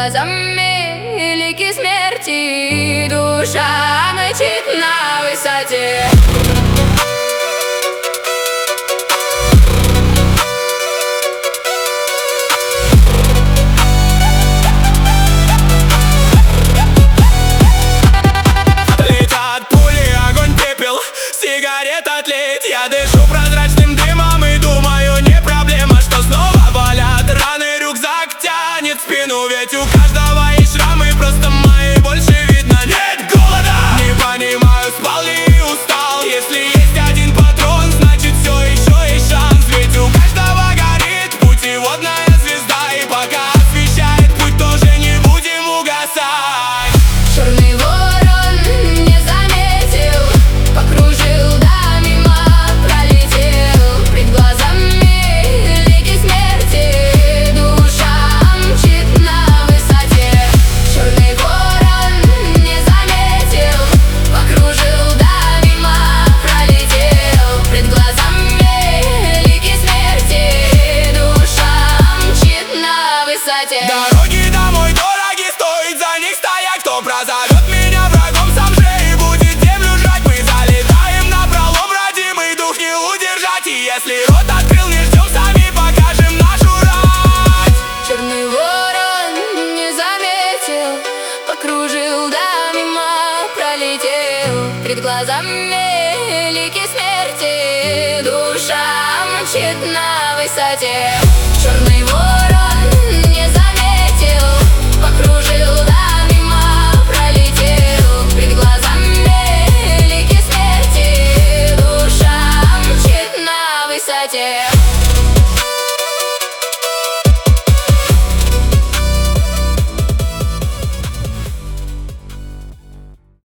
глазами лики смерти, душа мчит на высоте. Летят пули, огонь, пепел, сигарета тлеет. Я дышу прозрачным дымом и думаю, не проблема, что снова болят раны, рюкзак тянет спину. Ведь у каждого есть шрамы, просто мои больше видно нет голода. Не понимаю, спал ли и устал. Если есть один патрон, значит все еще есть шанс. Ведь у каждого горит путеводная звезда, и пока освещает путь, тоже не будем угасать. Черный ворон не заметил, покружил, да мимо пролетел. Пред глазами лики смерти, душа мчит на высоте. Черный ворон не заметил, покружил, да мимо пролетел. Пред глазами лики смерти, душа мчит на высоте. Дороги домой дороги, стоит за них стоять. Кто прозовет меня врагом, сам же и будет землю жрать. Мы залетаем напролом, родимый дух не удержать. И если рот открыл, не ждем, сами покажем нашу рать. Черный ворон не заметил, покружил, да мимо пролетел. Пред глазами лики смерти, душа мчит на высоте. Черный ворон не заметил, покружил, да мимо пролетел. Пред глазами лики смерти, душа мчит на высоте.